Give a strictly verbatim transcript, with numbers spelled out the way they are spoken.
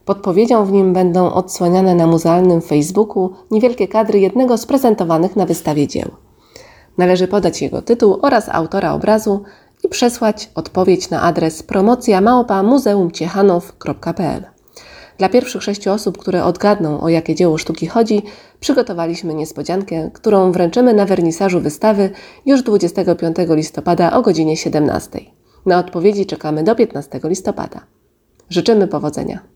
Podpowiedzią w nim będą odsłaniane na muzealnym Facebooku niewielkie kadry jednego z prezentowanych na wystawie dzieł. Należy podać jego tytuł oraz autora obrazu i przesłać odpowiedź na adres promocja małpa muzeum ciechanów kropka p l. Dla pierwszych sześciu osób, które odgadną, o jakie dzieło sztuki chodzi, przygotowaliśmy niespodziankę, którą wręczymy na wernisażu wystawy już dwudziestego piątego listopada o godzinie siedemnastej. Na odpowiedzi czekamy do piętnastego listopada. Życzymy powodzenia.